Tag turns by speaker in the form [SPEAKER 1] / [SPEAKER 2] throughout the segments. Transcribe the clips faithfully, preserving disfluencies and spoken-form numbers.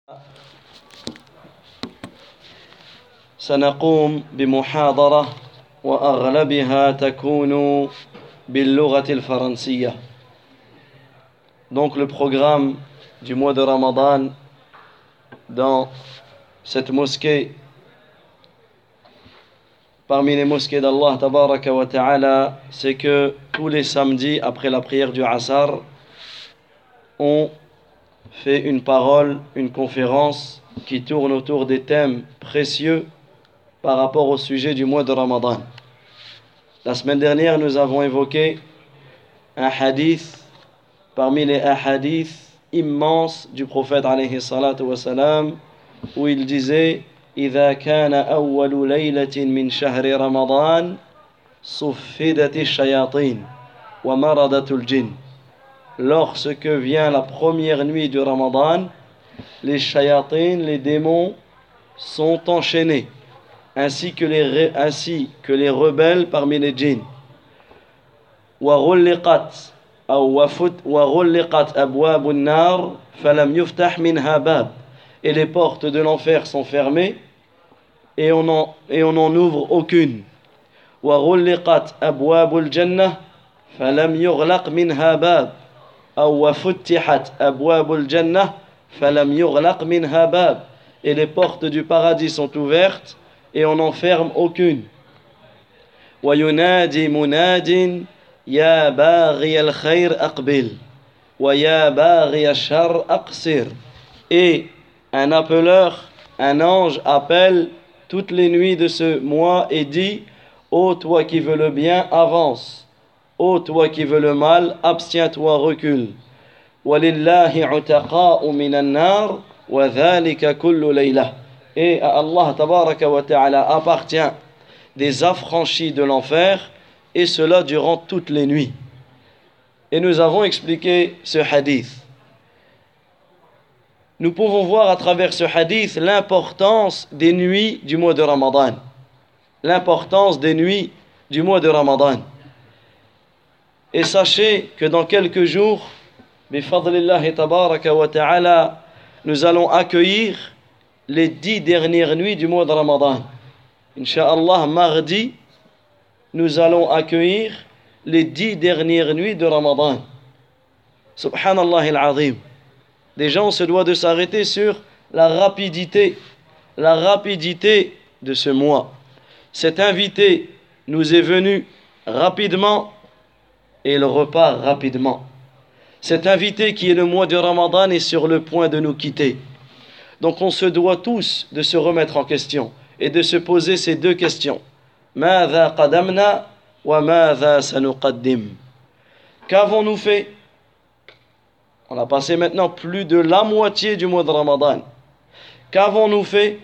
[SPEAKER 1] سنقوم بمحاضرة وأغلبها تكون باللغة الفرنسية. Donc le programme du mois de Ramadan dans cette mosquée, parmi les mosquées d'Allah Tabaraka wa Ta'ala, c'est que tous les samedis après la prière du Asr, on fait une parole, une conférence qui tourne autour des thèmes précieux par rapport au sujet du mois de Ramadan. La semaine dernière, nous avons évoqué un hadith parmi les hadiths immenses du prophète alayhi salatu wa salam, où il disait إذا كان أول ليلة من شهر رمضان صفدت الشياطين ومرضت الجن. Lorsque vient la première nuit du Ramadan, les shayatin, les démons, sont enchaînés, ainsi que les, ainsi que les rebelles parmi les djinns. وغلقت أو وغلقت أبواب النار فلم يفتح منها باب. Et les portes de l'enfer sont fermées et on en, et on n'en ouvre aucune. وغلقت أبواب الجنة فلم يغلق منها باب. أو وفتحت أبواب الجنة فلم يغلق منها باب. Et les portes du paradis sont ouvertes et on n'en ferme aucune. وينادي مناد يا باغي الخير أقبل ويا باغي الشر أقصر. Et un appeleur, un ange appelle toutes les nuits de ce mois et dit: ô toi qui veux le bien, avance. Ô toi qui veux le mal, abstiens-toi, recule. وَلِلَّهِ عُتَقَاءُ مِنَ النَّارِ وَذَلِكَ كُلُّ لَيْلَةٍ. Et à Allah tabaraka wa ta'ala appartient des affranchis de l'enfer, et cela durant toutes les nuits. Et nous avons expliqué ce hadith. Nous pouvons voir à travers ce hadith l'importance des nuits du mois de Ramadan. L'importance des nuits du mois de Ramadan. Et sachez que dans quelques jours, bifadlillahi tabaraka wa ta'ala, nous allons accueillir les dix dernières nuits du mois de Ramadan. Inch'Allah, mardi, nous allons accueillir les dix dernières nuits de Ramadan. Subhanallah al-Azim. Déjà, on se doit de s'arrêter sur la rapidité, la rapidité de ce mois. Cet invité nous est venu rapidement et il repart rapidement. Cet invité qui est le mois de Ramadan est sur le point de nous quitter. Donc on se doit tous de se remettre en question et de se poser ces deux questions. ماذا قدمنا وماذا سنقدم. Qu'avons-nous fait? On a passé maintenant plus de la moitié du mois de Ramadan. Qu'avons-nous fait?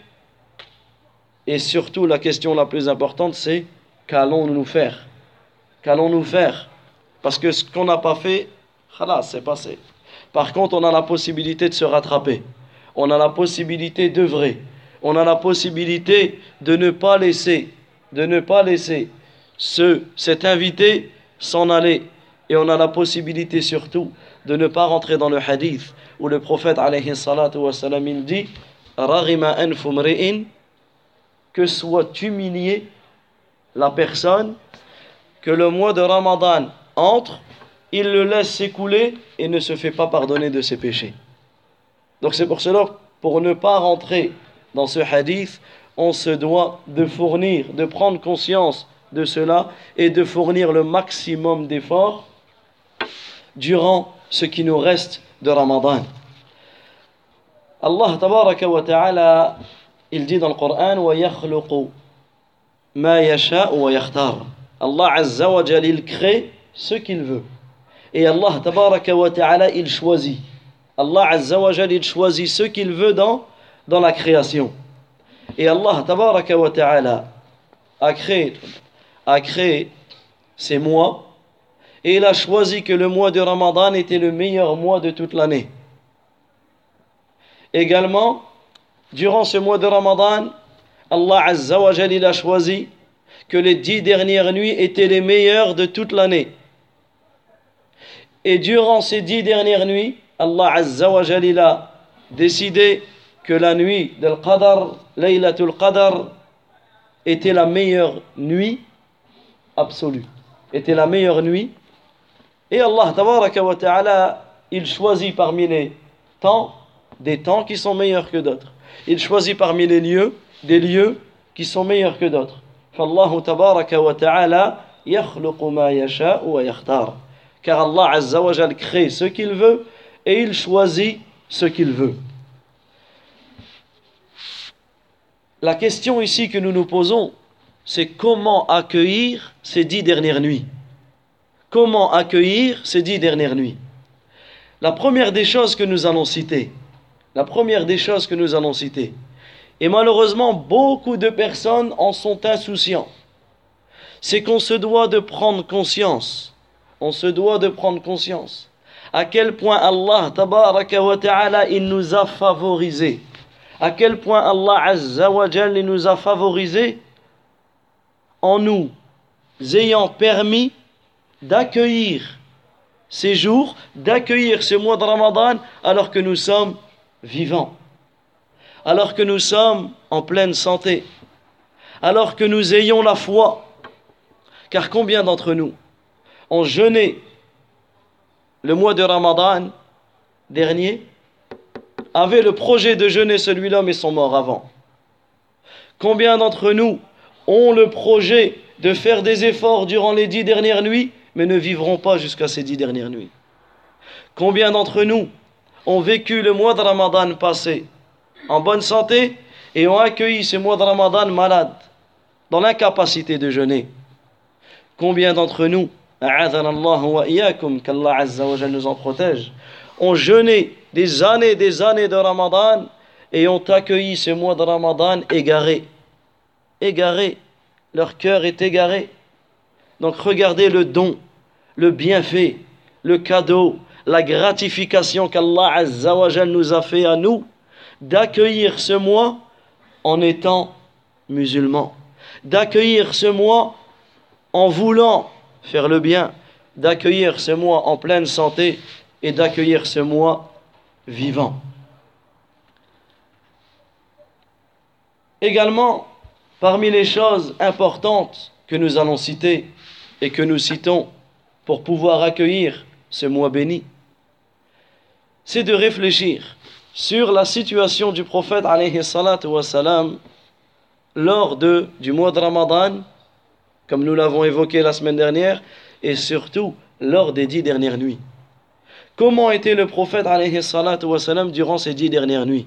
[SPEAKER 1] Et surtout la question la plus importante, c'est qu'allons-nous faire? Qu'allons-nous faire? Parce que ce qu'on n'a pas fait, khalas, c'est passé. Par contre, on a la possibilité de se rattraper. On a la possibilité d'œuvrer. On a la possibilité de ne pas laisser, de ne pas laisser ce, cet invité s'en aller. Et on a la possibilité surtout de ne pas rentrer dans le hadith où le prophète alayhi salatu wa salam il dit: Raghima anfu mri'in, que soit humilié la personne, que le mois de Ramadan entre, il le laisse s'écouler et ne se fait pas pardonner de ses péchés. Donc c'est pour cela, pour ne pas rentrer dans ce hadith, on se doit de fournir, de prendre conscience de cela et de fournir le maximum d'efforts durant ce qui nous reste de Ramadan. Allah tabaraka wa ta'ala, il dit dans le Coran: wa yakhluqu ma yasha'u wa yakhtar. Allah azza wa jalla, il crée ce qu'il veut. Et Allah tabaraka wa ta'ala, il choisit. Allah azza wa jalla, il choisit ce qu'il veut dans, dans la création. Et Allah tabaraka wa ta'ala a créé, a créé ces mois, et il a choisi que le mois de Ramadan était le meilleur mois de toute l'année. Également, durant ce mois de Ramadan, Allah azza wa jalla, il a choisi que les dix dernières nuits étaient les meilleures de toute l'année. Et durant ces dix dernières nuits, Allah azza wa jalla a décidé que la nuit del Qadr, Laylatul Qadr, était la meilleure nuit absolue, était la meilleure nuit. Et Allah tabaraka wa ta'ala, il choisit parmi les temps, des temps qui sont meilleurs que d'autres. Il choisit parmi les lieux, des lieux qui sont meilleurs que d'autres. فالله تبارك وتعالى يخلق ما يشاء ويختار. Car Allah Azza wa Jal crée ce qu'il veut et il choisit ce qu'il veut. La question ici que nous nous posons, c'est comment accueillir ces dix dernières nuits. Comment accueillir ces dix dernières nuits? La première des choses que nous allons citer, la première des choses que nous allons citer, et malheureusement beaucoup de personnes en sont insouciants, c'est qu'on se doit de prendre conscience, on se doit de prendre conscience à quel point Allah tabaraka wa ta'ala il nous a favorisés, à quel point Allah Azza wa Jal il nous a favorisés en nous ayant permis d'accueillir ces jours, d'accueillir ce mois de Ramadan alors que nous sommes vivants, alors que nous sommes en pleine santé, alors que nous ayons la foi. Car combien d'entre nous ont jeûné le mois de Ramadan dernier, avaient le projet de jeûner celui-là mais sont morts avant? Combien d'entre nous ont le projet de faire des efforts durant les dix dernières nuits mais ne vivront pas jusqu'à ces dix dernières nuits? Combien d'entre nous ont vécu le mois de Ramadan passé en bonne santé et ont accueilli ce mois de Ramadan malade, dans l'incapacité de jeûner? Combien d'entre nous, a'adhana Allah wa iyyakum, qu'Allah Azza wa Jal nous en protège, ont jeûné des années des années de Ramadan et ont accueilli ce mois de Ramadan égaré, égaré, leur cœur est égaré. Donc regardez le don, le bienfait, le cadeau, la gratification qu'Allah Azza wa Jal nous a fait à nous, d'accueillir ce mois en étant musulmans, d'accueillir ce mois en voulant faire le bien, d'accueillir ce mois en pleine santé et d'accueillir ce mois vivant. Également, parmi les choses importantes que nous allons citer et que nous citons pour pouvoir accueillir ce mois béni, c'est de réfléchir sur la situation du prophète alayhi salatu wa salam lors de, du mois de Ramadan, comme nous l'avons évoqué la semaine dernière, et surtout lors des dix dernières nuits. Comment était le prophète alayhi salatu wa salam durant ces dix dernières nuits?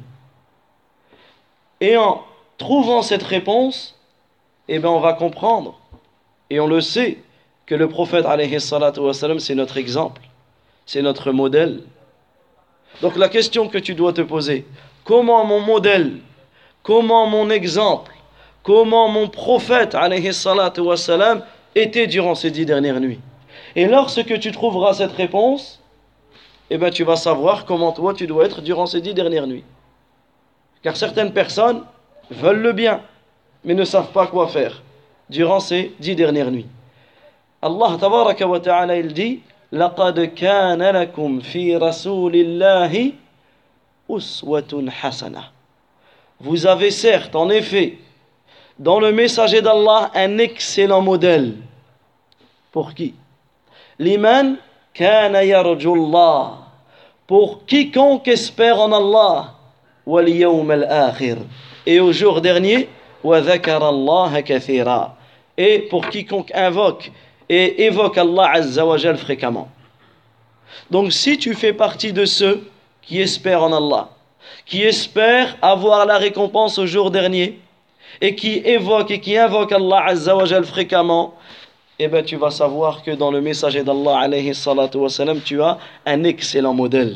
[SPEAKER 1] Et en trouvant cette réponse, eh bien on va comprendre, et on le sait, que le prophète alayhi salatu wa salam c'est notre exemple, c'est notre modèle. Donc la question que tu dois te poser, comment mon modèle, comment mon exemple, comment mon prophète alayhi salatu wa salam était durant ces dix dernières nuits? Et lorsque tu trouveras cette réponse, eh bien tu vas savoir comment toi tu dois être durant ces dix dernières nuits. Car certaines personnes veulent le bien, mais ne savent pas quoi faire durant ces dix dernières nuits. Allah tabaraka wa ta'ala il dit: لقد كان لكم في رسول الله أسوة حسنة. Vous avez certes, en effet, dans le messager d'Allah, un excellent modèle. Pour qui? Liman kana yarju Allah. Pour quiconque espère en Allah. Wal yawm al-akhir. Et au jour dernier, wa dhakara Allah kathira. Et pour quiconque invoque et évoque Allah Azza wa Jal fréquemment. Donc si tu fais partie de ceux qui espèrent en Allah, qui espèrent avoir la récompense au jour dernier, et qui évoquent et qui invoquent Allah Azza wa Jal fréquemment, eh bien tu vas savoir que dans le messager d'Allah alayhi salatu wa salam, tu as un excellent modèle.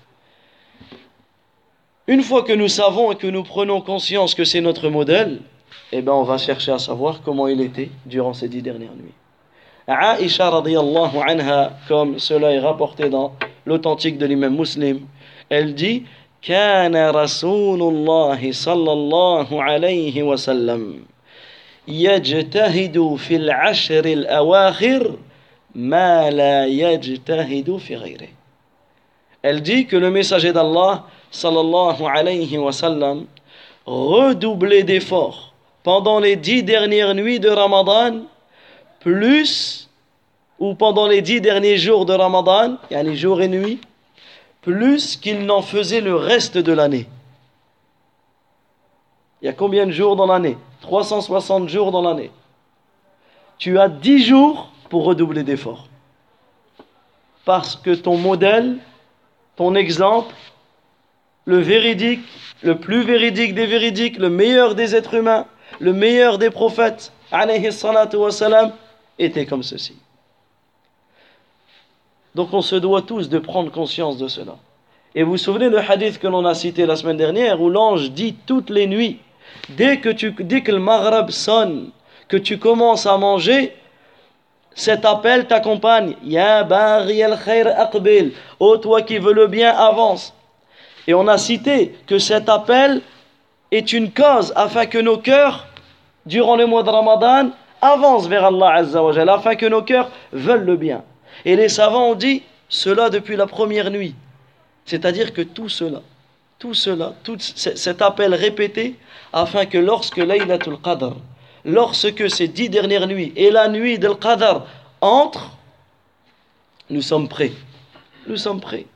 [SPEAKER 1] Une fois que nous savons et que nous prenons conscience que c'est notre modèle, eh bien on va chercher à savoir comment il était durant ces dix dernières nuits. Aïcha radiyallahu anha, comme cela est rapporté dans l'authentique de l'imam Muslim, elle dit: كان رسول الله صلى الله عليه وسلم يجتهد في العشر الأواخر ما لا يجتهد في غيره. Elle dit que le messager d'Allah sallallahu alayhi wa sallam redoublait d'efforts pendant les dix dernières nuits de Ramadan, plus, ou pendant les dix derniers jours de Ramadan, yani jour et nuit, plus qu'il n'en faisait le reste de l'année. Il y a combien de jours dans l'année? trois cent soixante jours dans l'année. Tu as dix jours pour redoubler d'efforts. Parce que ton modèle, ton exemple, le véridique, le plus véridique des véridiques, le meilleur des êtres humains, le meilleur des prophètes, alayhi salatu wa salam, était comme ceci. Donc on se doit tous de prendre conscience de cela. Et vous vous souvenez le hadith que l'on a cité la semaine dernière, où l'ange dit toutes les nuits, dès que, tu, dès que le maghrib sonne, que tu commences à manger, cet appel t'accompagne. Ya bari al khair aqbil. Ô toi qui veux le bien, avance. Et on a cité que cet appel est une cause afin que nos cœurs, durant le mois de Ramadan, avancent vers Allah Azza wa Jalla, afin que nos cœurs veulent le bien. Et les savants ont dit cela depuis la première nuit. C'est-à-dire que tout cela, tout cela, tout cet appel répété, afin que lorsque Laylatul Qadr, lorsque ces dix dernières nuits et la nuit del Qadr entrent, nous sommes prêts. Nous sommes prêts.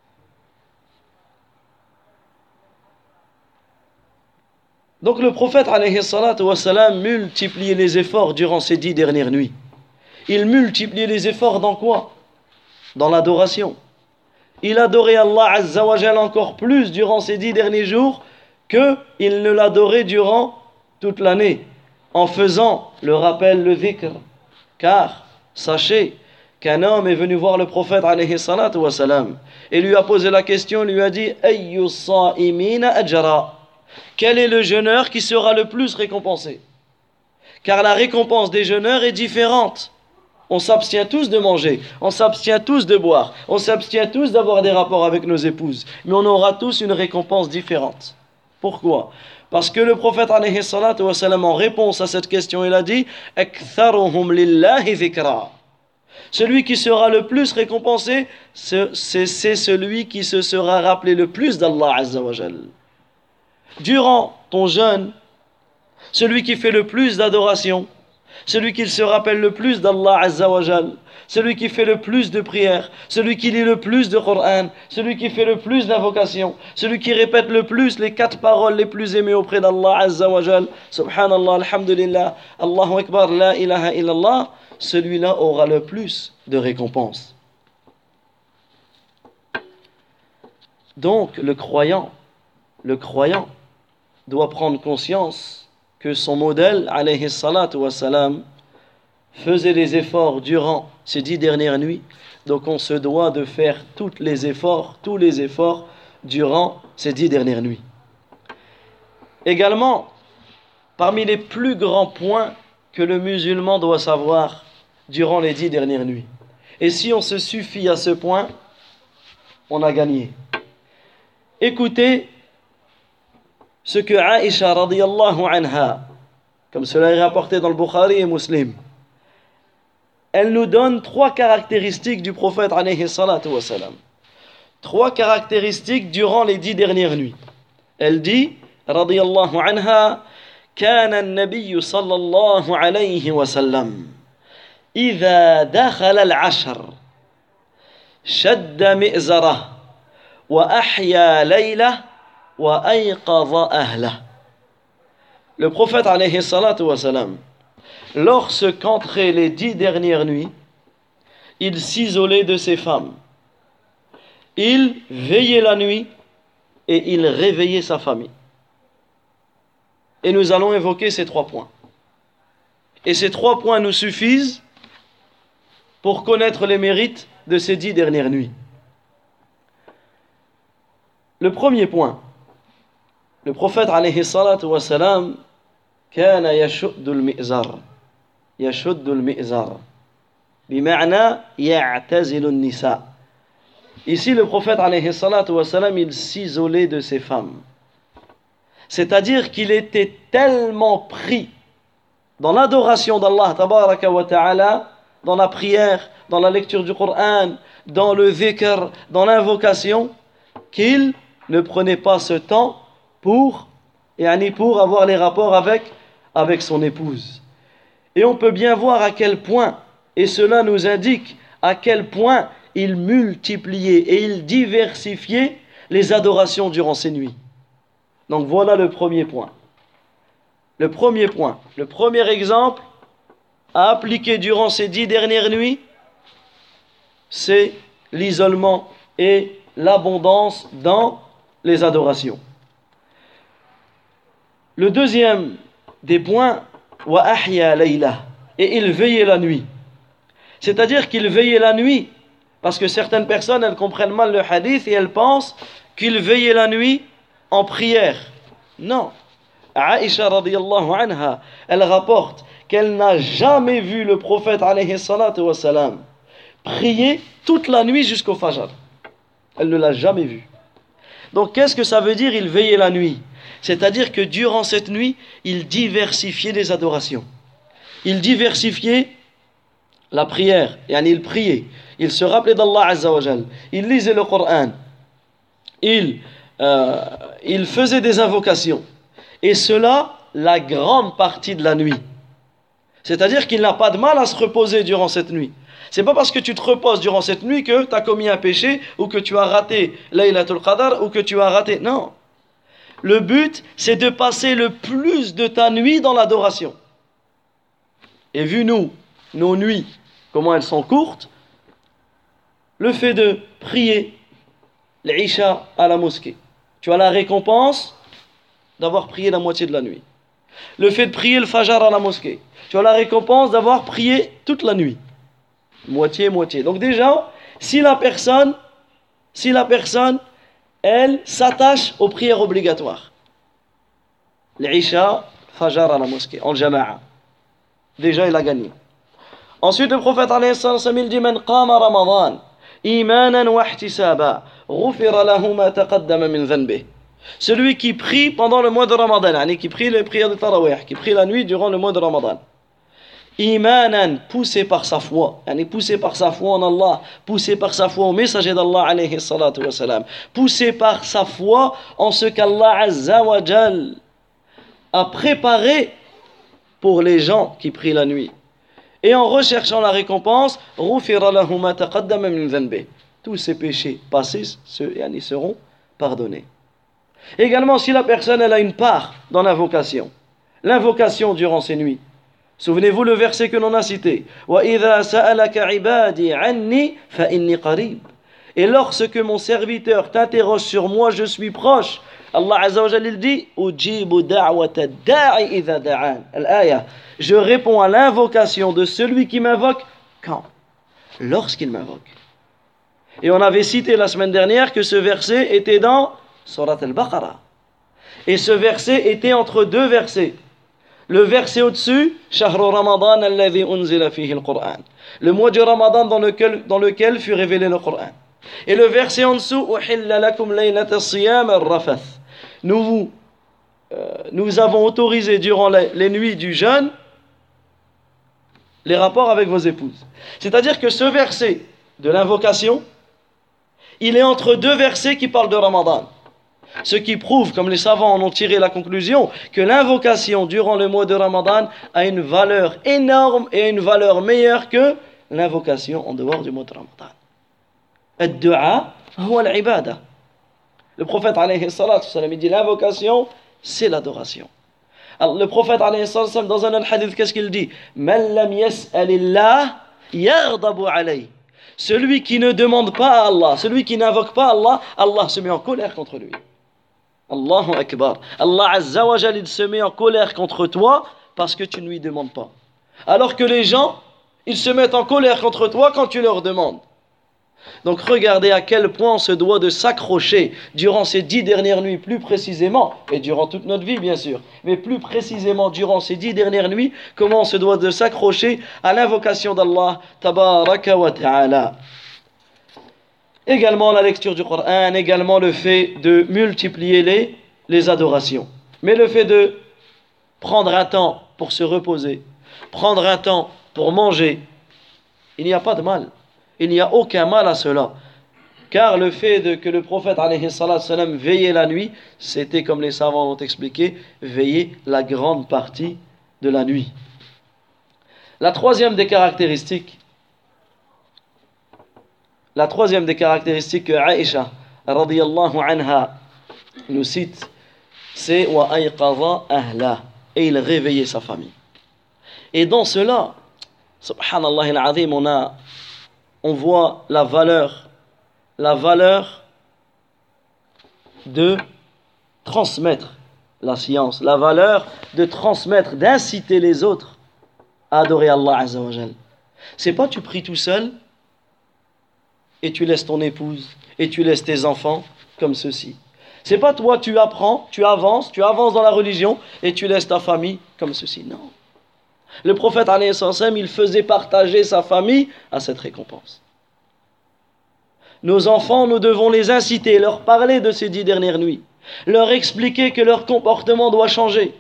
[SPEAKER 1] Donc le prophète alayhi salatu wa salam multipliait les efforts durant ces dix dernières nuits. Il multipliait les efforts dans quoi? Dans l'adoration. Il adorait Allah Azza wa Jalla encore plus durant ces dix derniers jours qu'il ne l'adorait durant toute l'année, en faisant le rappel, le dhikr. Car, sachez qu'un homme est venu voir le prophète alayhi salatu wa salam et lui a posé la question, lui a dit Ayyu sa'imina ajra. Quel est le jeûneur qui sera le plus récompensé? Car la récompense des jeûneurs est différente. On s'abstient tous de manger, on s'abstient tous de boire, on s'abstient tous d'avoir des rapports avec nos épouses, mais on aura tous une récompense différente. Pourquoi? Parce que le prophète alayhi salatu wa salam, en réponse à cette question, il a dit Aktharuhum lillahi dhikra. Celui qui sera le plus récompensé, c'est, c'est celui qui se sera rappelé le plus d'Allah Azza wa Jal. Durant ton jeûne, celui qui fait le plus d'adoration, celui qui se rappelle le plus d'Allah Azza wa Jal, celui qui fait le plus de prières, celui qui lit le plus de Coran, celui qui fait le plus d'invocations, celui qui répète le plus les quatre paroles les plus aimées auprès d'Allah Azza wa Jal, Subhanallah, Alhamdulillah, Allahu Akbar, La ilaha illallah, celui-là aura le plus de récompenses. Donc le croyant, le croyant doit prendre conscience que son modèle, alayhi salatu wa salam, faisait des efforts durant ces dix dernières nuits. Donc on se doit de faire tous les efforts, tous les efforts durant ces dix dernières nuits. Également, parmi les plus grands points que le musulman doit savoir durant les dix dernières nuits. Et si on se suffit à ce point, on a gagné. Écoutez ce que Aïcha radiyallahu anha, comme cela est rapporté dans le Bukhari et Muslim, elle nous donne trois caractéristiques du prophète alayhi salatu wa salam. Trois caractéristiques durant les dix dernières nuits. Elle dit, radiyallahu anha, كان النبي صلى الله عليه وسلم إذا دخل العشر شد مئزره وأحيا ليله وأيقظ أهله. Le prophète alayhi salatu wa salam, lorsqu'entraient les dix dernières nuits, il s'isolait de ses femmes. Il veillait la nuit et il réveillait sa famille. Et nous allons évoquer ces trois points. Et ces trois points nous suffisent pour connaître les mérites de ces dix dernières nuits. Le premier point, le prophète alayhi salatu wa salam, كان يشد المئزر يشد المئزر بمعنى يعتزل النساء. Ici le prophète alayhi salatu wa salam, il s'isolait de ses femmes. C'est-à-dire qu'il était tellement pris dans l'adoration d'Allah tabaraka wa ta'ala, dans la prière, dans la lecture du Coran, dans le dhikr, dans l'invocation, qu'il ne prenait pas ce temps pour, yani pour avoir les rapports avec, avec son épouse. Et on peut bien voir à quel point, et cela nous indique à quel point il multipliait et il diversifiait les adorations durant ces nuits. Donc voilà le premier point. Le premier point, le premier exemple à appliquer durant ces dix dernières nuits, c'est l'isolement et l'abondance dans les adorations. Le deuxième des points, wa ahya layla, et il veillait la nuit. C'est-à-dire qu'il veillait la nuit, parce que certaines personnes, elles comprennent mal le hadith et elles pensent qu'il veillait la nuit en prière. Non. Aïcha radiyallahu anha, elle rapporte qu'elle n'a jamais vu le prophète alayhi salatu wa salam prier toute la nuit jusqu'au fajr. Elle ne l'a jamais vu. Donc qu'est-ce que ça veut dire, il veillait la nuit? C'est-à-dire que durant cette nuit, il diversifiait les adorations. Il diversifiait la prière, yani il priait. Il se rappelait d'Allah Azza wa Jal. Il lisait le Coran. Il, euh, il faisait des invocations. Et cela, la grande partie de la nuit. C'est-à-dire qu'il n'a pas de mal à se reposer durant cette nuit. C'est pas parce que tu te reposes durant cette nuit que tu as commis un péché ou que tu as raté Laylatul Qadr ou que tu as raté. Non. Le but, c'est de passer le plus de ta nuit dans l'adoration. Et vu nous, nos nuits, comment elles sont courtes, le fait de prier l'Isha à la mosquée, tu as la récompense d'avoir prié la moitié de la nuit. Le fait de prier le Fajr à la mosquée, tu as la récompense d'avoir prié toute la nuit. Moitié, moitié. Donc déjà, si la personne, si la personne, elle s'attache aux prières obligatoires, l'Isha, Fajr à la mosquée, en jama'a, déjà il a gagné. Ensuite, le prophète alayhi salam, il dit: Man qama Ramadan imanan wa ihtisaba ghufira lahu ma taqaddama min dhanbihi. Celui qui prie pendant le mois de Ramadan, yani qui prie les prières de Tarawih, qui prie la nuit durant le mois de Ramadan, imanan, poussé par sa foi, yani poussé par sa foi en Allah, poussé par sa foi au messager d'Allah alayhi salatu wa salam, poussé par sa foi en ce qu'Allah Azza wa Jal a préparé pour les gens qui prient la nuit. Et en recherchant la récompense, ghufira lahu ma taqaddama min dhanbihi. Tous ses péchés passés yani seront pardonnés. Également, si la personne elle a une part dans l'invocation, l'invocation durant ces nuits. Souvenez-vous le verset que l'on a cité. Wa idha sa'alaka ibadi anni fa inni qarib. Et lorsque mon serviteur t'interroge sur moi, je suis proche. Allah Azza wa Jalla dit: Ujibu da'wata da'i idha da'an. Al-aya. Je réponds à l'invocation de celui qui m'invoque quand? Lorsqu'il m'invoque. Et on avait cité la semaine dernière que ce verset était dans Surat al-Baqarah. Et ce verset était entre deux versets. Le verset au-dessus, Shahru Ramadan alladhi unzila fihi al-Qur'an. Le mois du Ramadan dans lequel, dans lequel fut révélé le Qur'an. Et le verset en dessous, Uhilla lakum laylata as-siyam ar-rafath. Nous vous, euh, nous avons autorisé durant les, les nuits du jeûne les rapports avec vos épouses. C'est-à-dire que ce verset de l'invocation, il est entre deux versets qui parlent de Ramadan. Ce qui prouve, comme les savants en ont tiré la conclusion, que l'invocation durant le mois de Ramadan a une valeur énorme et une valeur meilleure que l'invocation en dehors du mois de Ramadan. Ad-du'a huwa al-ibada. Le prophète alayhi salatu wa salam, il dit l'invocation, c'est l'adoration. Alors, le prophète alayhi salatu wa salam, dans un autre hadith, qu'est-ce qu'il dit? Man lam yas'alillah yaghdabu alayhi. Celui qui ne demande pas à Allah, celui qui n'invoque pas Allah, Allah se met en colère contre lui. Allahu Akbar. Allah Azza wa Jal, il se met en colère contre toi parce que tu ne lui demandes pas. Alors que les gens, ils se mettent en colère contre toi quand tu leur demandes. Donc regardez à quel point on se doit de s'accrocher durant ces dix dernières nuits, plus précisément, et durant toute notre vie bien sûr, mais plus précisément durant ces dix dernières nuits, comment on se doit de s'accrocher à l'invocation d'Allah Tabaraka wa Ta'ala. Également la lecture du Coran, également le fait de multiplier les, les adorations. Mais le fait de prendre un temps pour se reposer, prendre un temps pour manger, il n'y a pas de mal. Il n'y a aucun mal à cela. car le fait de, que le prophète alayhi salatu salam veillait la nuit, c'était, comme les savants l'ont expliqué, veiller la grande partie de la nuit. La troisième des caractéristiques, la troisième des caractéristiques que Aïcha radiyallahu anha nous cite, c'est wa ayqadha ahla, et il réveillait sa famille. Et dans cela, subhanallah al-azim, on a on voit la valeur la valeur de transmettre la science, la valeur de transmettre, d'inciter les autres à adorer Allah Azza wa Jal. C'est pas tu pries tout seul et tu laisses ton épouse et tu laisses tes enfants comme ceci. C'est pas toi tu apprends, tu avances, tu avances dans la religion et tu laisses ta famille comme ceci. Non. Le prophète alayhi salam, il faisait partager sa famille à cette récompense. Nos enfants, nous devons les inciter, leur parler de ces dix dernières nuits, leur expliquer que leur comportement doit changer.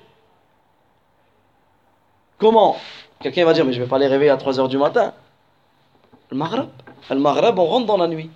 [SPEAKER 1] Comment? Quelqu'un va dire, mais je ne vais pas les réveiller à trois heures du matin. Le maghreb, le maghreb, on rentre dans la nuit.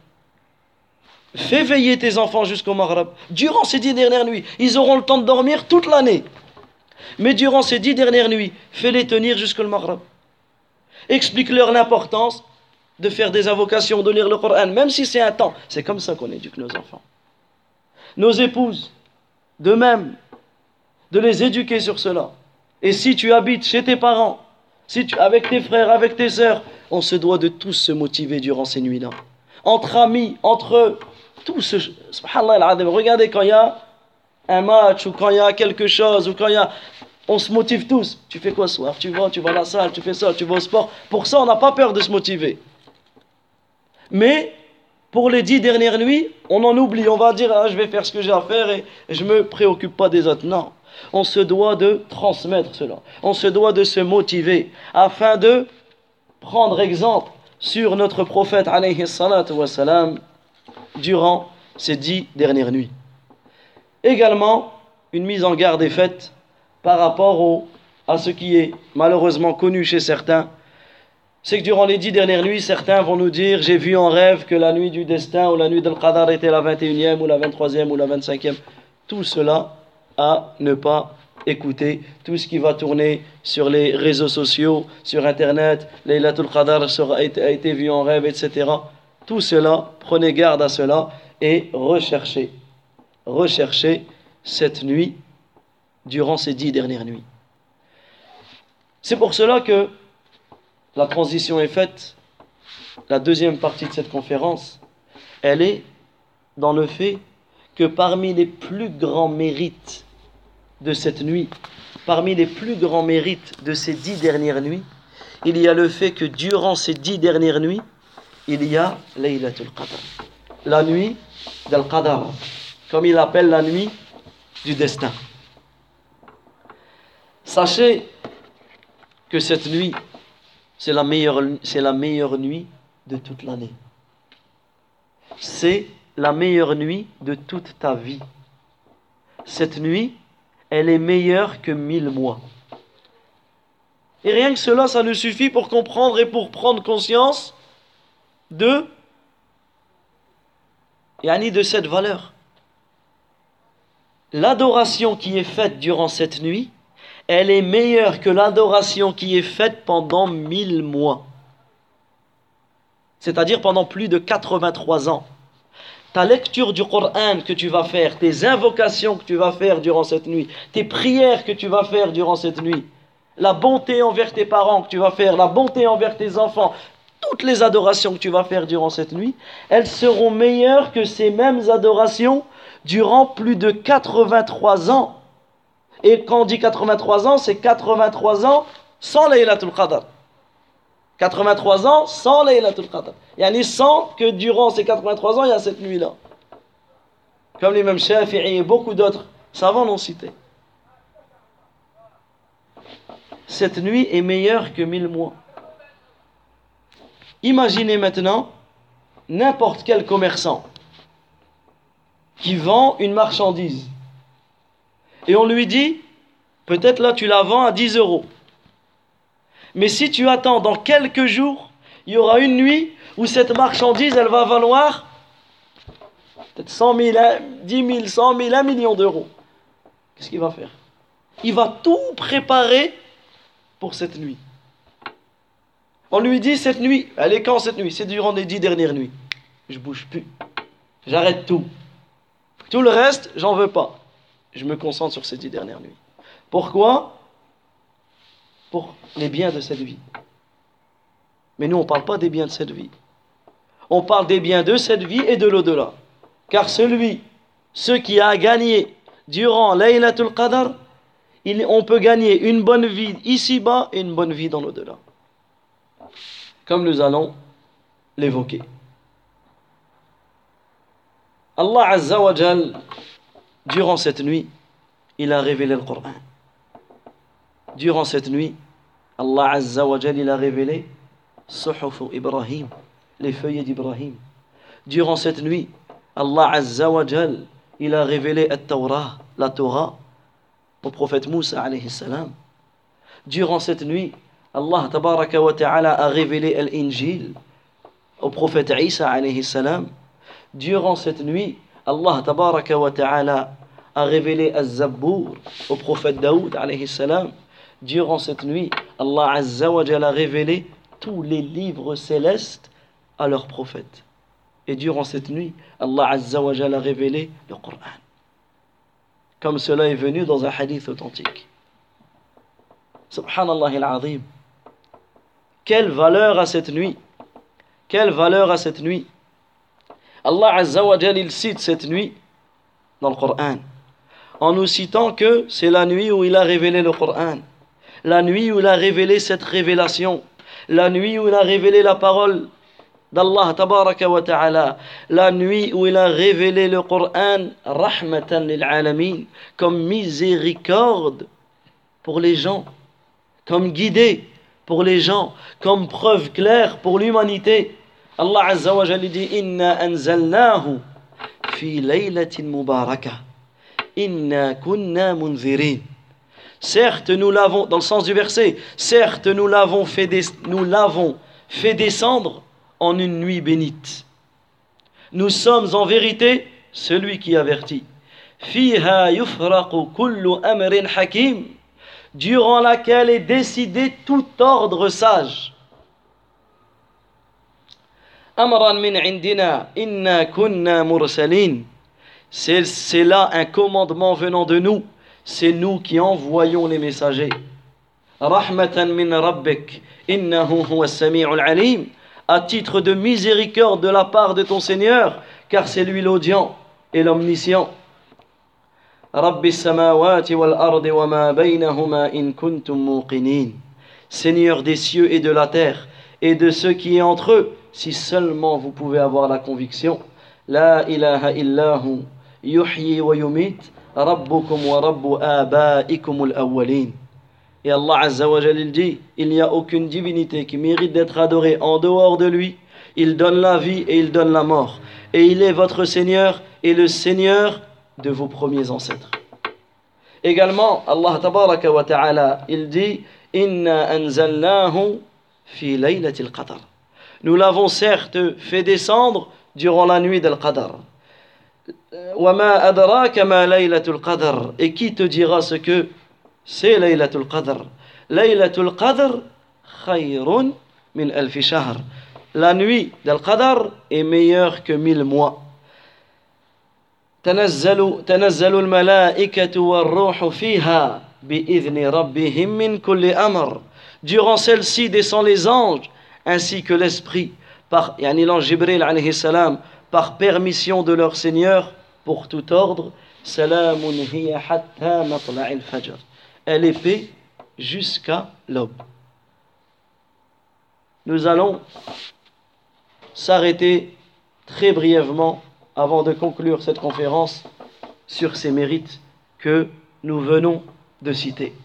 [SPEAKER 1] Fais veiller tes enfants jusqu'au maghreb. Durant ces dix dernières nuits, ils auront le temps de dormir toute l'année. Mais durant ces dix dernières nuits, fais-les tenir jusqu'au maghreb. Explique-leur l'importance de faire des invocations, de lire le Coran, même si c'est un temps. C'est comme ça qu'on éduque nos enfants. Nos épouses, de même, de les éduquer sur cela. Et si tu habites chez tes parents, si tu, avec tes frères, avec tes sœurs, on se doit de tous se motiver durant ces nuits-là. Entre amis, entre eux, tous ce... Subhanallah al-Azim, regardez quand il y a un match, ou quand il y a quelque chose, ou quand il y a... On se motive tous. Tu fais quoi ce soir? Tu vas, tu vas à la salle, tu fais ça, tu vas au sport. Pour ça, on n'a pas peur de se motiver. Mais, pour les dix dernières nuits, on en oublie. On va dire, ah, je vais faire ce que j'ai à faire et je ne me préoccupe pas des autres. Non. On se doit de transmettre cela. On se doit de se motiver afin de prendre exemple sur notre prophète alayhi salatu wa salam durant ces dix dernières nuits. Également, une mise en garde est faite par rapport au, à ce qui est malheureusement connu chez certains. C'est que durant les dix dernières nuits, certains vont nous dire « J'ai vu en rêve que la nuit du destin ou la nuit d'Al-Qadar était la vingt et unième ou la vingt-troisième ou la vingt-cinquième. » Tout cela à ne pas écouter. Tout ce qui va tourner sur les réseaux sociaux, sur Internet, Laylatul Qadar a été, a été vu en rêve, et cetera. Tout cela, prenez garde à cela et recherchez, recherchez cette nuit durant ces dix dernières nuits. C'est pour cela que la transition est faite. La deuxième partie de cette conférence, elle est dans le fait que parmi les plus grands mérites de cette nuit, parmi les plus grands mérites de ces dix dernières nuits, il y a le fait que durant ces dix dernières nuits, il y a Laylatul Qadr, la nuit d'Al-Qadar, comme il appelle la nuit du destin. Sachez que cette nuit, c'est la meilleure, c'est la meilleure nuit de toute l'année. C'est la meilleure nuit de toute ta vie. Cette nuit, elle est meilleure que mille mois. Et rien que cela, ça nous suffit pour comprendre et pour prendre conscience de, yani de cette valeur. L'adoration qui est faite durant cette nuit, elle est meilleure que l'adoration qui est faite pendant mille mois. C'est-à-dire pendant plus de quatre-vingt-trois ans. Ta lecture du Coran que tu vas faire, tes invocations que tu vas faire durant cette nuit, tes prières que tu vas faire durant cette nuit, la bonté envers tes parents que tu vas faire, la bonté envers tes enfants, toutes les adorations que tu vas faire durant cette nuit, elles seront meilleures que ces mêmes adorations durant plus de quatre-vingt-trois ans. Et quand on dit quatre-vingt-trois ans, c'est quatre-vingt-trois ans sans Laylatul Qadr. quatre-vingt-trois ans sans Laylatul Qadr. Yani sans que durant ces quatre-vingt-trois ans, il y a cette nuit-là. Comme l'imam Shafi'i et beaucoup d'autres savants l'ont cité. Cette nuit est meilleure que mille mois. Imaginez maintenant n'importe quel commerçant qui vend une marchandise. Et on lui dit, peut-être là tu la vends à dix euros. Mais si tu attends dans quelques jours, il y aura une nuit où cette marchandise, elle va valoir peut-être cent mille, dix mille, cent mille, un million d'euros. Qu'est-ce qu'il va faire? Il va tout préparer pour cette nuit. On lui dit cette nuit, elle est quand cette nuit? C'est durant les dix dernières nuits. Je bouge plus. J'arrête tout. Tout le reste, j'en veux pas. Je me concentre sur ces dix dernières nuits. Pourquoi? Pour les biens de cette vie. Mais nous, on ne parle pas des biens de cette vie. On parle des biens de cette vie et de l'au-delà. Car celui, ceux qui a gagné durant Laylatul Qadr, il, on peut gagner une bonne vie ici-bas et une bonne vie dans l'au-delà. Comme nous allons l'évoquer. Allah Azza wa Jal, durant cette nuit, il a révélé le Coran. Durant cette nuit, Allah Azza wa Jal, il a révélé Suhuf Ibrahim, les feuillets d'Ibrahim. Durant cette nuit, Allah Azza wa Jal, il a révélé At-Tawrah, la Torah, au prophète Moussa alayhi salam. Durant cette nuit, Allah tabaraka wa ta'ala a révélé Al-Injil au prophète Isa alayhi salam. Durant cette nuit, Allah tabaraka wa ta'ala a révélé Az-Zabbour au prophète Daoud alayhi salam. Durant cette nuit, Allah Azza wa Jalla a révélé tous les livres célestes à leurs prophètes. Et durant cette nuit, Allah Azza wa Jalla a révélé le Coran. Comme cela est venu dans un hadith authentique. Subhanallah al-Azim. Quelle valeur à cette nuit! Quelle valeur à cette nuit! Allah Azza wa Jalla, il cite cette nuit dans le Coran en nous citant que c'est la nuit où il a révélé le Coran, la nuit où il a révélé cette révélation, la nuit où il a révélé la parole d'Allah tabaraka wa ta'ala, la nuit où il a révélé le Coran rahmatan lil alamin, comme miséricorde pour les gens, comme guidée pour les gens, comme preuve claire pour l'humanité. Allah Azza wa Jalla dit Inna anzalnahu fi laylatin mubarakah Inna kunna munzirin. Certes, nous l'avons, dans le sens du verset, certes, nous l'avons fait, des, nous l'avons fait descendre en une nuit bénite. Nous sommes en vérité celui qui avertit. Fiha yufraqu kullu amrin hakim, durant laquelle est décidé tout ordre sage. Amran min indina inna kunna mursalin. C'est, c'est là un commandement venant de nous. C'est nous qui envoyons les messagers. Rahmatan min rabbik innahu huwa as-sami'ul alim. À titre de miséricorde de la part de ton Seigneur, car c'est lui l'audient et l'omniscient. Rabbi as-samawati wal ardi wa ma baynahuma in kuntum muqinin. Seigneur des cieux et de la terre et de ce qui est entre eux, si seulement vous pouvez avoir la conviction. La ilaha illahu yuhyi wa yumit rabbukum wa rabbu abaikum al-awwalin. Et Allah Azza wa Jalla dit, il n'y a aucune divinité qui mérite d'être adorée en dehors de lui. Il donne la vie et il donne la mort. Et il est votre Seigneur et le Seigneur de vos premiers ancêtres. Également, Allah tabaraka wa ta'ala, il dit, Inna anzalnahu fi laylatil qadr. Nous l'avons certes fait descendre durant la nuit del Qadr. Wa ma adraka ma laylatul qadr. Et qui te dira ce que c'est Laylatul Qadr? Laylatul Qadr khayrun min alfi shahr. La nuit del Qadr est meilleure que mille mois. تنزل تنزل الملائكة والروح فيها بإذن ربهم من كل أمر. Durant celle-ci descendent les anges ainsi que l'esprit par yani l'ange Jibril alayhi salam par permission de leur Seigneur pour tout ordre. Salamun hiya hatta matla'il fajr. Elle est paix jusqu'à l'aube. Nous allons s'arrêter très brièvement avant de conclure cette conférence sur ces mérites que nous venons de citer.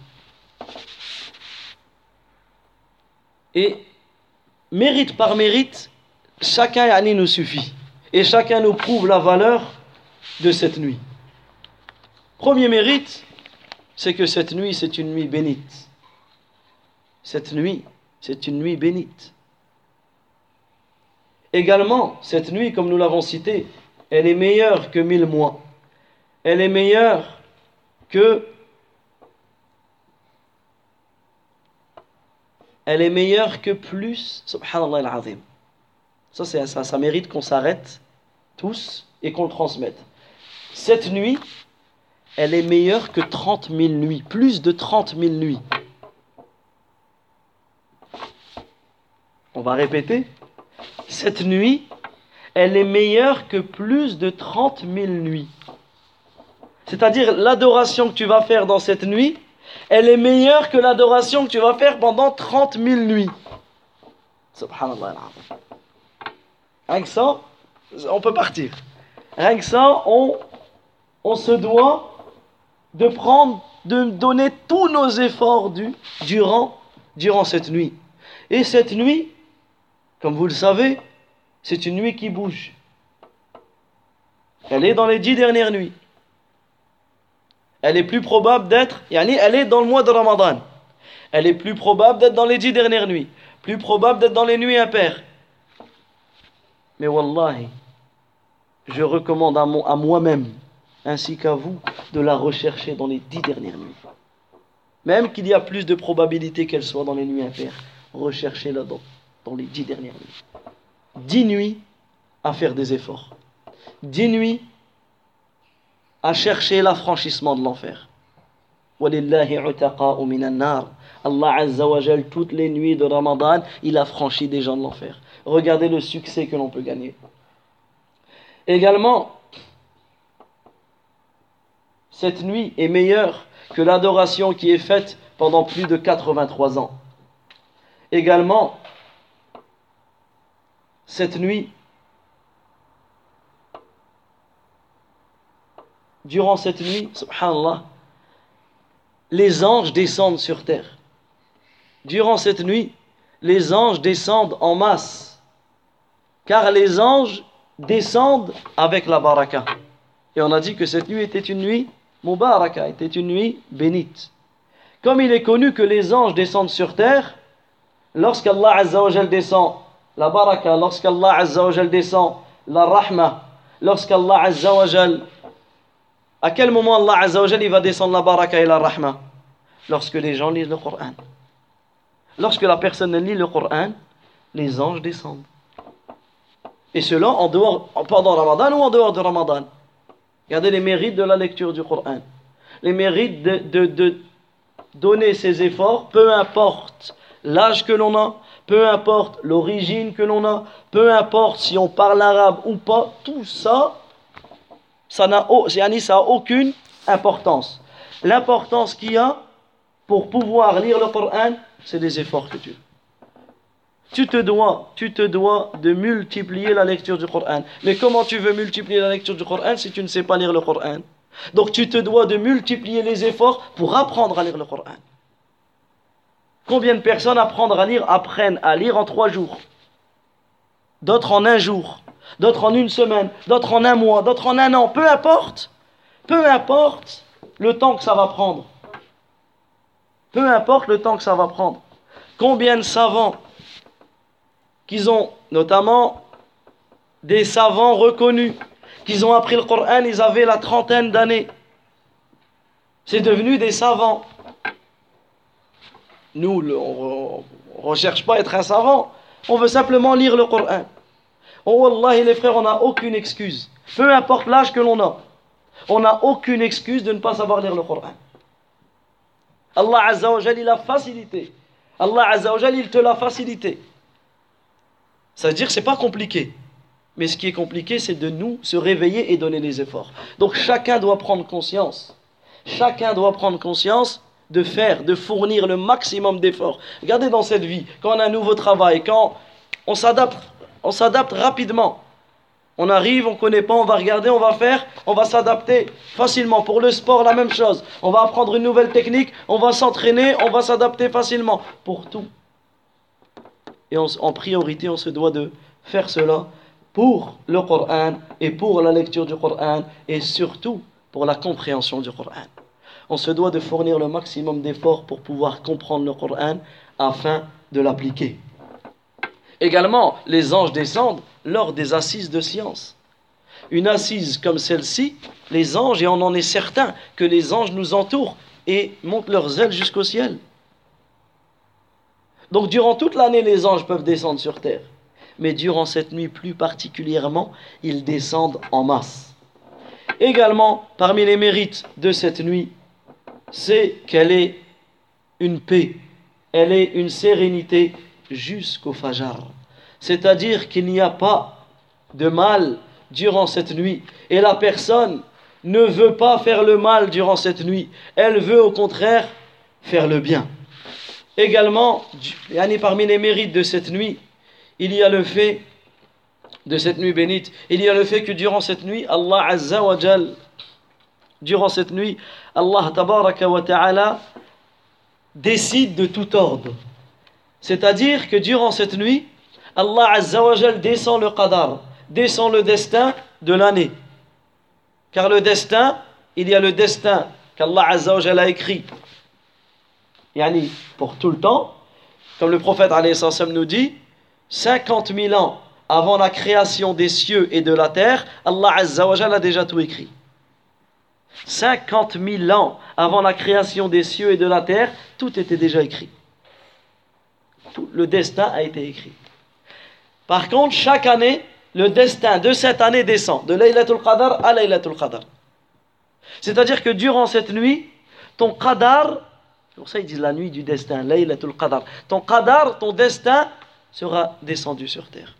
[SPEAKER 1] Et mérite par mérite, chacun yani, nous suffit. Et chacun nous prouve la valeur de cette nuit. Premier mérite, c'est que cette nuit, c'est une nuit bénite. Cette nuit, c'est une nuit bénite. Également, cette nuit, comme nous l'avons cité, elle est meilleure que mille mois. Elle est meilleure que elle est meilleure que plus, subhanallah al-azim. Ça, c'est, ça, ça mérite qu'on s'arrête tous et qu'on le transmette. Cette nuit, elle est meilleure que trente mille nuits, plus de trente mille nuits. On va répéter. Cette nuit, elle est meilleure que plus de trente mille nuits. C'est-à-dire, l'adoration que tu vas faire dans cette nuit, elle est meilleure que l'adoration que tu vas faire pendant trente mille nuits. Subhanallah. Rien que ça, on peut partir. Rien que ça, on, on se doit de prendre, de donner tous nos efforts du, durant, durant cette nuit. Et cette nuit, comme vous le savez, c'est une nuit qui bouge. Elle est dans les dix dernières nuits. Elle est plus probable d'être, yani elle est dans le mois de Ramadan. Elle est plus probable d'être dans les dix dernières nuits. Plus probable d'être dans les nuits impaires. Mais wallahi, je recommande à, mon, à moi-même, ainsi qu'à vous, de la rechercher dans les dix dernières nuits. Même qu'il y a plus de probabilité qu'elle soit dans les nuits impaires, recherchez-la dans, dans les dix dernières nuits. Dix nuits à faire des efforts. Dix nuits à chercher l'affranchissement de l'enfer. Walillahi utaqa'u minan nar. Allah Azza wa Jal, toutes les nuits de Ramadan, il a franchi des gens de l'enfer. Regardez le succès que l'on peut gagner. Également, cette nuit est meilleure que l'adoration qui est faite pendant plus de quatre-vingt-trois ans. Également, cette nuit, durant cette nuit, subhanallah, les anges descendent sur terre. Durant cette nuit, les anges descendent en masse. Car les anges descendent avec la baraka. Et on a dit que cette nuit était une nuit mubaraka, était une nuit bénite. Comme il est connu que les anges descendent sur terre, lorsqu'Allah Azza wa Jal descend la baraka, lorsqu'Allah Azza wa Jal descend la rahma, lorsqu'Allah Azza wa Jal, à quel moment Allah Azza wa Jal il va descendre la baraka et la rahma? Lorsque les gens lisent le Coran. Lorsque la personne lit le Coran, les anges descendent. Et cela en dehors, pendant Ramadan ou en dehors de Ramadan. Regardez les mérites de la lecture du Coran. Les mérites de, de, de donner ses efforts, peu importe l'âge que l'on a, peu importe l'origine que l'on a, peu importe si on parle arabe ou pas, tout ça, ça n'a, ça n'a aucune importance. L'importance qu'il y a pour pouvoir lire le Coran, c'est des efforts que tu fais. Tu te dois, tu te dois de multiplier la lecture du Coran. Mais comment tu veux multiplier la lecture du Coran si tu ne sais pas lire le Coran? Donc tu te dois de multiplier les efforts pour apprendre à lire le Coran. Combien de personnes apprendre à lire, apprennent à lire en trois jours? D'autres en un jour, d'autres en une semaine, d'autres en un mois, d'autres en un an. Peu importe, peu importe le temps que ça va prendre. Peu importe le temps que ça va prendre. Combien de savants qu'ils ont, notamment des savants reconnus, qu'ils ont appris le Coran, ils avaient la trentaine d'années. C'est devenu des savants. Nous, on ne recherche pas à être un savant. On veut simplement lire le Coran. Oh Wallahi les frères, on n'a aucune excuse. Peu importe l'âge que l'on a. On n'a aucune excuse de ne pas savoir lire le Coran. Allah Azza wa Jal, il a facilité. Allah Azza wa Jal, il te l'a facilité. Ça veut dire que ce n'est pas compliqué. Mais ce qui est compliqué, c'est de nous se réveiller et donner des efforts. Donc chacun doit prendre conscience. Chacun doit prendre conscience de faire, de fournir le maximum d'efforts. Regardez dans cette vie, quand on a un nouveau travail, quand on s'adapte, on s'adapte rapidement. On arrive, on ne connaît pas, on va regarder, on va faire, on va s'adapter facilement. Pour le sport, la même chose. On va apprendre une nouvelle technique, on va s'entraîner, on va s'adapter facilement. Pour tout. Et on, en priorité, on se doit de faire cela pour le Coran et pour la lecture du Coran et surtout pour la compréhension du Coran. On se doit de fournir le maximum d'efforts pour pouvoir comprendre le Coran afin de l'appliquer. Également, les anges descendent lors des assises de science. une assise comme celle-ci, les anges, et on en est certain que les anges nous entourent et montent leurs ailes jusqu'au ciel. Donc durant toute l'année, les anges peuvent descendre sur terre. Mais durant cette nuit plus particulièrement, ils descendent en masse. Également, parmi les mérites de cette nuit, c'est qu'elle est une paix, elle est une sérénité jusqu'au Fajr. C'est-à-dire qu'il n'y a pas de mal durant cette nuit. Et la personne ne veut pas faire le mal durant cette nuit. Elle veut au contraire faire le bien. Également, parmi les mérites de cette nuit, il y a le fait, de cette nuit bénite, il y a le fait que durant cette nuit, Allah Azza wa Jal, durant cette nuit, Allah Tabaraka wa Ta'ala décide de tout ordre. C'est-à-dire que durant cette nuit, Allah Azza wa Jal descend le qadar, descend le destin de l'année. Car le destin, il y a le destin qu'Allah Azza wa Jal a écrit, yani pour tout le temps, comme le prophète alayhi salam nous dit, cinquante mille ans avant la création des cieux et de la terre, Allah Azza wa Jal a déjà tout écrit. cinquante mille ans avant la création des cieux et de la terre, tout était déjà écrit. Tout, le destin a été écrit. Par contre, chaque année, le destin de cette année descend, de Laylatul Qadr à Laylatul Qadr. C'est-à-dire que durant cette nuit, ton Qadar, c'est pour ça ils disent la nuit du destin, Laylatul Qadr, ton Qadar, ton destin sera descendu sur terre.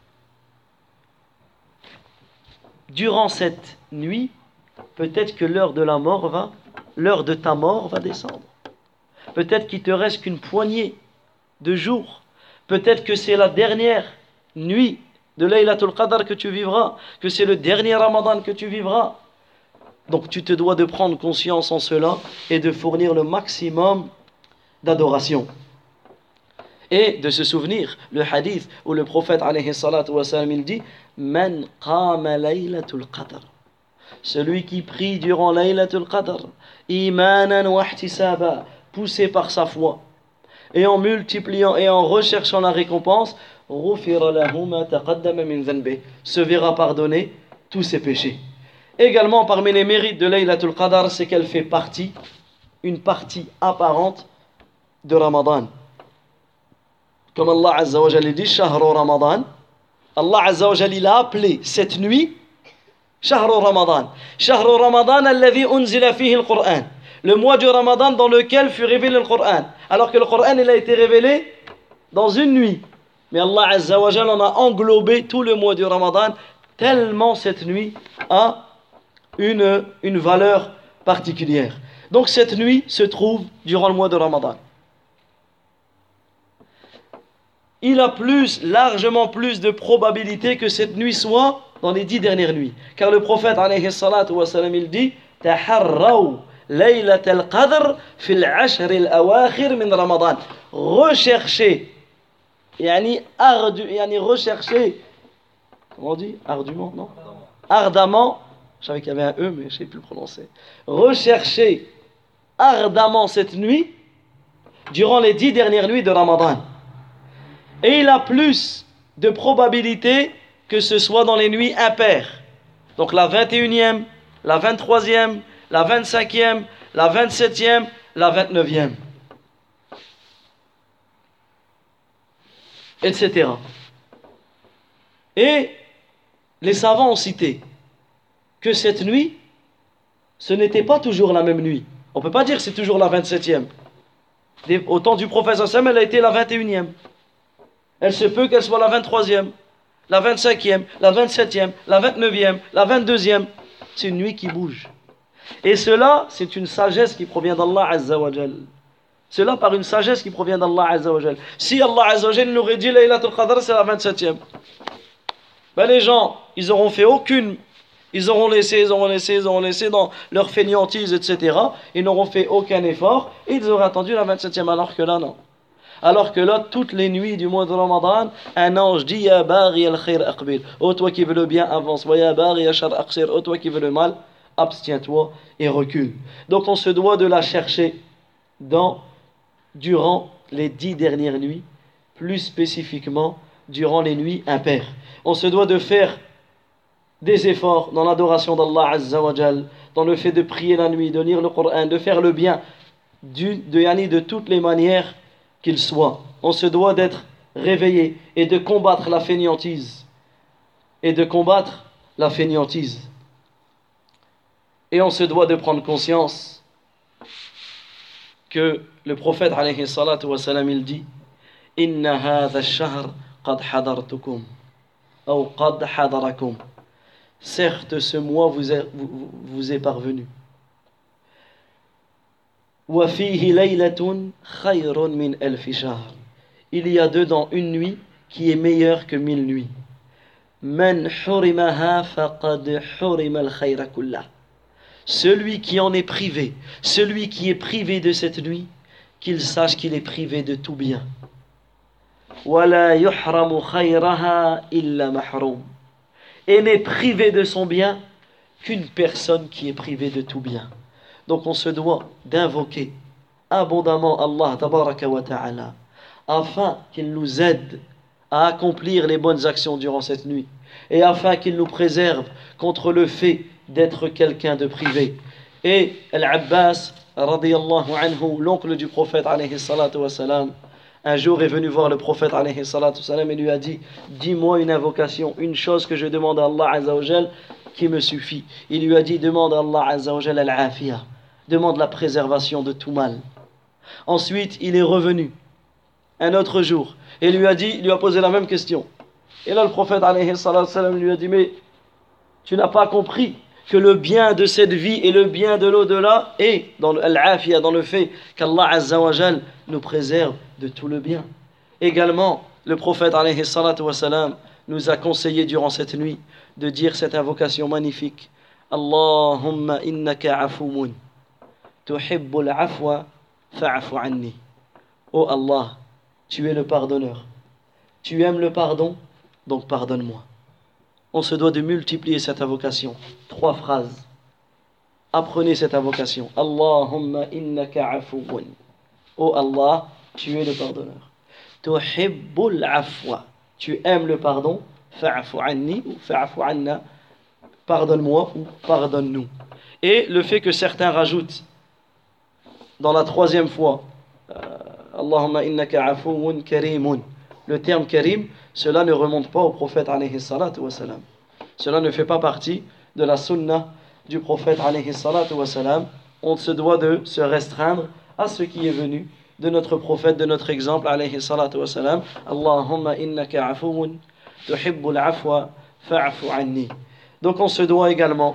[SPEAKER 1] Durant cette nuit, peut-être que l'heure de la mort va, l'heure de ta mort va descendre. Peut-être qu'il te reste qu'une poignée de jours. Peut-être que c'est la dernière nuit de Laylatul Qadr que tu vivras, que c'est le dernier Ramadan que tu vivras. Donc tu te dois de prendre conscience en cela et de fournir le maximum d'adoration. Et de se souvenir, le hadith où le prophète alayhi salatu wa salam, il dit Man qama laylatul qadr. Celui qui prie durant laylatul qadr, imanan wa ihtisaba, poussé par sa foi, et en multipliant et en recherchant la récompense, ghufira lahu ma taqaddama min dhanbi, se verra pardonner tous ses péchés. Également parmi les mérites de laylatul qadr, c'est qu'elle fait partie, une partie apparente de Ramadan. Comme Allah Azza wa Jalla dit, Shahru Ramadan. Allah Azza wa Jalla il a appelé cette nuit Shahru Ramadan. Shahru Ramadan alladhi unzila fihi al-Qur'an. Le mois du Ramadan dans lequel fut révélé le Qur'an. Alors que le Qur'an il a été révélé dans une nuit. Mais Allah Azza wa Jalla en a englobé tout le mois du Ramadan, tellement cette nuit a une, une valeur particulière. Donc cette nuit se trouve durant le mois de Ramadan. Il a plus, largement plus de probabilité que cette nuit soit dans les dix dernières nuits. Car le prophète alayhi salatu wa salam, il dit Taharraw laylat al-qadr fil ashr al-awakhir min Ramadan. Recherchez, yani, ardu, yani recherchez, comment on dit ardument, non ardemment, je savais qu'il y avait un E, mais je ne sais plus le prononcer. Recherchez ardemment cette nuit durant les dix dernières nuits de Ramadan. Et il a plus de probabilité que ce soit dans les nuits impaires. Donc la vingt et unième, la vingt-troisième, la vingt-cinquième, la vingt-septième, la vingt-neuvième. et cetera. Et les savants ont cité que cette nuit, ce n'était pas toujours la même nuit. On ne peut pas dire que c'est toujours la vingt-septième. Au temps du prophète sallallahu alayhi wa sallam, elle a été la vingt et unième. Elle se peut qu'elle soit la vingt-troisième, la vingt-cinquième, la vingt-septième, la vingt-neuvième, la vingt-deuxième. C'est une nuit qui bouge. Et cela, c'est une sagesse qui provient d'Allah Azza wa Jal. Cela par une sagesse qui provient d'Allah Azza wa Jal. Si Allah Azza wa Jal nous aurait dit Laylatul Qadr, c'est la vingt-septième. Ben les gens, ils n'auront fait aucune... Ils auront laissé, ils auront laissé, ils auront laissé dans leur fainéantise, et cetera. Ils n'auront fait aucun effort. Et ils auraient attendu la vingt-septième, alors que là, non. Alors que là, toutes les nuits du mois de Ramadan, un ange dit Ya baghi al-khayr aqbil. Oh, toi qui veux le bien, avance. Wa ya baghi al-shar aqsir. Oh, toi qui veux le mal, abstiens-toi et recule. Donc, on se doit de la chercher dans, durant les dix dernières nuits, plus spécifiquement durant les nuits impaires. On se doit de faire des efforts dans l'adoration d'Allah Azza wa Jal, dans le fait de prier la nuit, de lire le Coran, de faire le bien, du, de, yani, de toutes les manières qu'il soit. On se doit d'être réveillé et de combattre la fainéantise. Et de combattre la fainéantise. Et on se doit de prendre conscience que le prophète alayhi salatu wa salam, il dit Inna hadha ash-shahr qad hadartukum ou qad hadarakum. Certes, ce mois vous est, vous, vous est parvenu. Wa fihi laylatun khayrun min alf shahr. Il y a dedans une nuit qui est meilleure que mille nuits. Man hurimaha faqad hurima al-khayra kullah. Celui qui en est privé, celui qui est privé de cette nuit, qu'il sache qu'il est privé de tout bien. Wala yuhramu khayraha illa mahrum. Et n'est privé de son bien qu'une personne qui est privée de tout bien. Donc on se doit d'invoquer abondamment Allah tabaraka wa ta'ala afin qu'il nous aide à accomplir les bonnes actions durant cette nuit et afin qu'il nous préserve contre le fait d'être quelqu'un de privé. Et Al-Abbas radiyallahu anhu, l'oncle du prophète alayhi salatu wa salam, un jour est venu voir le prophète alayhi salatu wa salam et lui a dit dis-moi une invocation, une chose que je demande à Allah azza wa jal qui me suffit. Il lui a dit demande à Allah azza wa jal al-afiyah, demande la préservation de tout mal. Ensuite il est revenu un autre jour et lui a dit, il lui a posé la même question. Et là le prophète alayhi salatu wa salam lui a dit mais tu n'as pas compris que le bien de cette vie et le bien de l'au-delà est dans l'afiyah, dans le fait qu'Allah azza wa jal nous préserve de tout le bien. Également, le prophète alayhi salatu wa salam nous a conseillé durant cette nuit de dire cette invocation magnifique. Allahumma innaka afumun tuhibbul afwa fa'afu anni. Oh Allah, tu es le pardonneur. Tu aimes le pardon, donc pardonne-moi. On se doit de multiplier cette invocation. Trois phrases. Apprenez cette invocation. Allahumma innaka afuun. Oh Allah, tu es le pardonneur. Tuhibbul afwa. Tu aimes le pardon. Fa'afu anni ou fa'afu anna. Pardonne-moi ou pardonne-nous. Et le fait que certains rajoutent dans la troisième fois euh, Allahumma innaka afuun karimun. Le terme karim, cela ne remonte pas au prophète alayhi salatu wa salam. Cela ne fait pas partie de la sunna du prophète alayhi salatu wa salam. On se doit de se restreindre à ce qui est venu de notre prophète, de notre exemple alayhi salatu wa salam. Allahumma innaka afuun tuhibbul afwa fa'afu anni. Donc on se doit également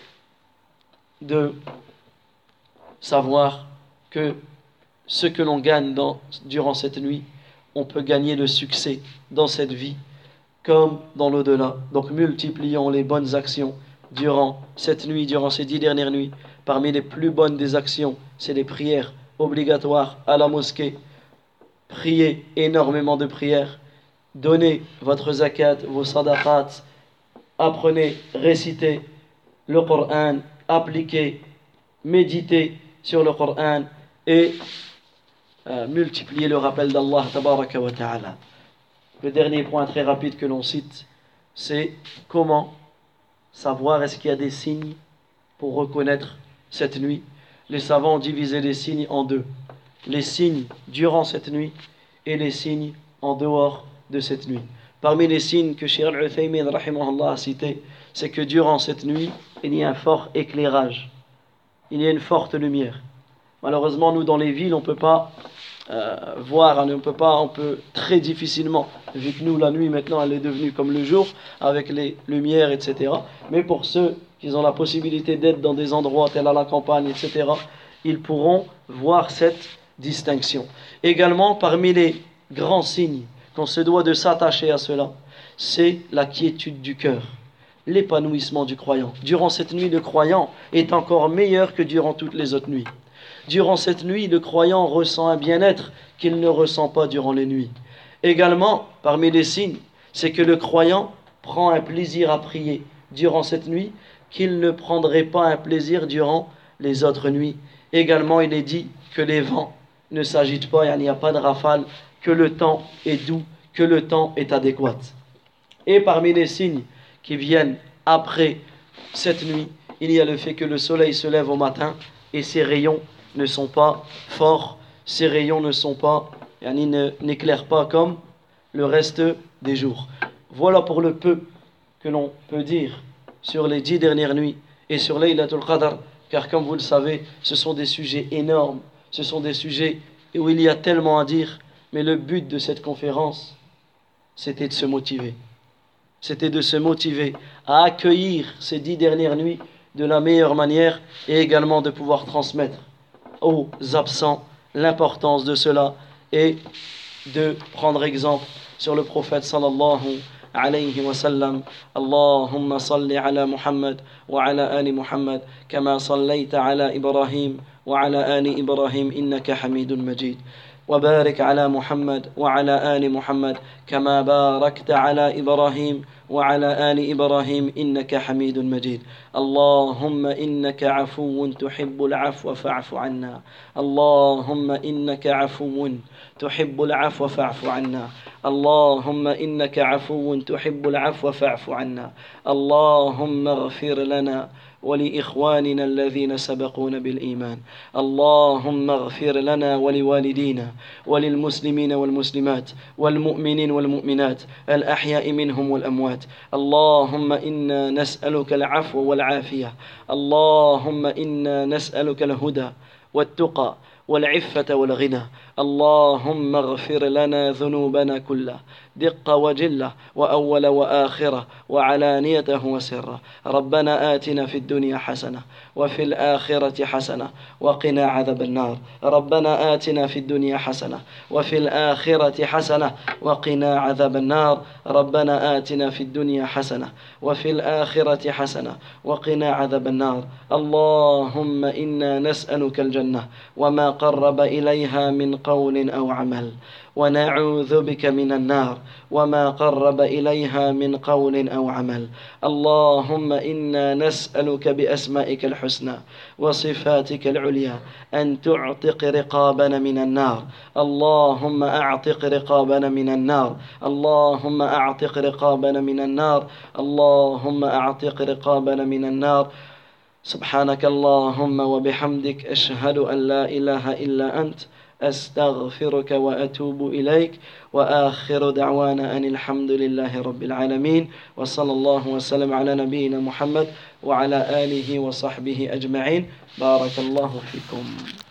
[SPEAKER 1] de savoir que ce que l'on gagne dans, durant cette nuit, on peut gagner le succès dans cette vie comme dans l'au-delà. Donc multiplions les bonnes actions durant cette nuit, durant ces dix dernières nuits. Parmi les plus bonnes des actions, c'est les prières obligatoires à la mosquée. Priez énormément de prières. Donnez votre zakat, vos sadaqat. Apprenez, récitez le Coran, appliquez, méditez sur le Coran et Euh, multiplier le rappel d'Allah tabaraka wa ta'ala. Le dernier point très rapide que l'on cite, c'est comment savoir est-ce qu'il y a des signes pour reconnaître cette nuit. Les savants ont divisé les signes en deux. Les signes durant cette nuit et les signes en dehors de cette nuit. Parmi les signes que Cheikh Al-Uthaymin rahimahullah a cités, c'est que durant cette nuit, il y a un fort éclairage. Il y a une forte lumière. Malheureusement, nous, dans les villes, on ne peut pas euh, voir, on ne peut pas, on peut très difficilement, vu que nous, la nuit, maintenant, elle est devenue comme le jour, avec les lumières, et cetera. Mais pour ceux qui ont la possibilité d'être dans des endroits tels à la campagne, et cetera, ils pourront voir cette distinction. Également, parmi les grands signes qu'on se doit de s'attacher à cela, c'est la quiétude du cœur, l'épanouissement du croyant. Durant cette nuit, le croyant est encore meilleur que durant toutes les autres nuits. Durant cette nuit, le croyant ressent un bien-être qu'il ne ressent pas durant les nuits. Également, parmi les signes, c'est que le croyant prend un plaisir à prier durant cette nuit qu'il ne prendrait pas un plaisir durant les autres nuits. Également, il est dit que les vents ne s'agitent pas, il n'y a pas de rafale, que le temps est doux, que le temps est adéquat. Et parmi les signes qui viennent après cette nuit, il y a le fait que le soleil se lève au matin et ses rayons ne sont pas forts, ses rayons ne sont pas, yani ne, n'éclairent pas comme le reste des jours. Voilà pour le peu que l'on peut dire sur les dix dernières nuits et sur Laylatul Qadr, car comme vous le savez, ce sont des sujets énormes, ce sont des sujets où il y a tellement à dire, mais le but de cette conférence, c'était de se motiver. C'était de se motiver à accueillir ces dix dernières nuits de la meilleure manière et également de pouvoir transmettre aux absents l'importance de cela et de prendre exemple sur le prophète sallallahu alayhi wa sallam. Allahumma salli ala Muhammad wa ala ali Muhammad kama sallayta ala Ibrahim wa ala ali Ibrahim innaka hamidun majid. وبارك على محمد وعلى آل محمد كما باركت على إبراهيم وعلى آل إبراهيم إنك حميد مجيد. اللهم إنك عفو تحب العفو فاعف عنا. اللهم إنك عفو تحب العفو فاعف عنا. اللهم إنك عفو تحب العفو فاعف عنا. اللهم اغفر لنا ولإخواننا الذين سبقونا بالإيمان. اللهم اغفر لنا ولوالدينا وللمسلمين والمسلمات والمؤمنين والمؤمنات الأحياء منهم والأموات. اللهم إنا نسألك العفو والعافية. اللهم إنا نسألك الهدى والتقى والعفة والغنى. اللهم اغفر لنا ذنوبنا كلها دقة وجلة وأول وآخرة وعلانيته وسرة. ربنا آتنا في الدنيا حسنة وفي الآخرة حسنة وقنا عذاب النار. ربنا آتنا في الدنيا حسنة وفي الآخرة حسنة وقنا عذاب النار. ربنا آتنا في الدنيا حسنة وفي الآخرة حسنة وقنا عذاب النار. اللهم إنا نسألك الجنة وما قرب إليها من قول أو عمل ونعوذ بك من النار وما قرب إليها من قول أو عمل. اللهم إنا نسألك بأسمائك الحسنى وصفاتك العليا أن تعتق رقابنا من النار. اللهم أعتق رقابنا من النار. اللهم أعتق رقابنا من النار. اللهم أعتق رقابنا من النار. سبحانك اللهم وبحمدك أشهد أن لا إله إلا أنت أستغفرك وأتوب إليك. وآخر دعوانا أن الحمد لله رب العالمين وصلى الله وسلم على نبينا محمد وعلى آله وصحبه أجمعين. بارك الله فيكم.